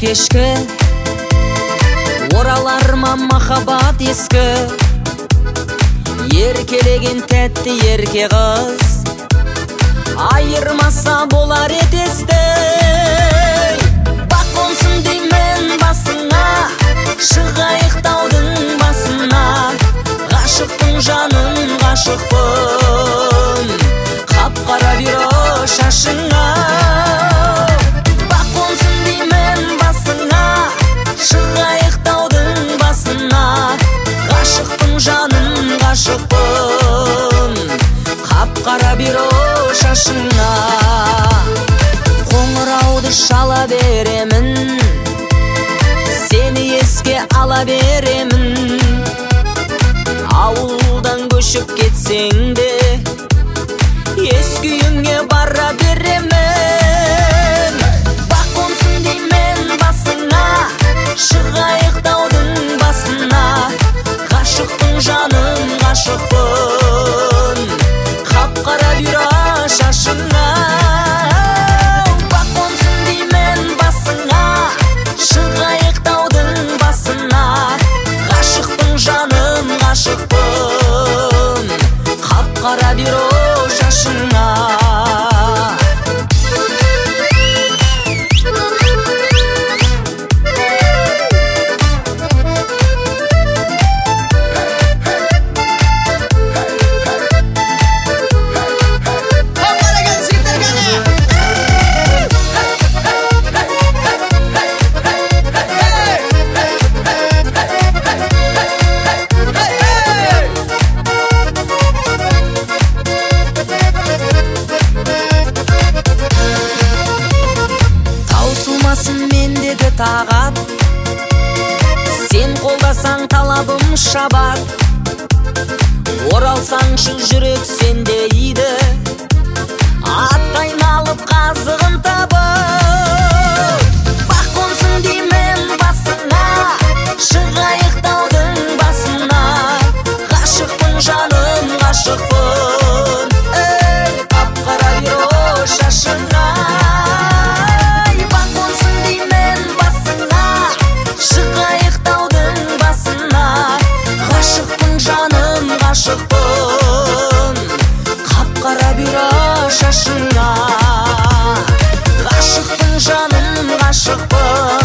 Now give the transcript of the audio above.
кешкі, оралар ма махаббат ескі. Еркелеген тәтті ерке қыз, айырмаса болар етесті. Бақ қонсын деймін басыңа, шығайық таудың басына. Ғашықтың жанын ғашықпын, қап-қара бюро шашыңа. Бақ қонсын деймін басыңа, шығайық таудың басына. Ғашықтың жанын ғашықпын, қап-қара бюро шашыңа. Қоңырауды шала беремін, сені еске ала беремін. Ауылдан көшіп кетсең де, ескі үйіңе бара беремін. Бақ қонсын деймін басыңа, шығайық таудың басына. Ғашықтың жанын ғашықпын, қап-қара бюро шашыңа. Бақ қонсын деймін басыңа, шығайық таудың басына. Ғашықтың жанын ғашықпын, қап-қара бюро шашыңа. Мендегі тағат, сен қолдасаң талабым шабат. Оралсаңшы жүрек сенде иді, аттайын алып қазығын табып. Бақ қонсын деймін басыңа, шығайық таудың басына. Ғашықпын жаным ғашықпын, қап-қара бюро шашыңа. Ғашықпын, қап-қара бюро шашыңа. Ғашықтың жанын ғашықпын.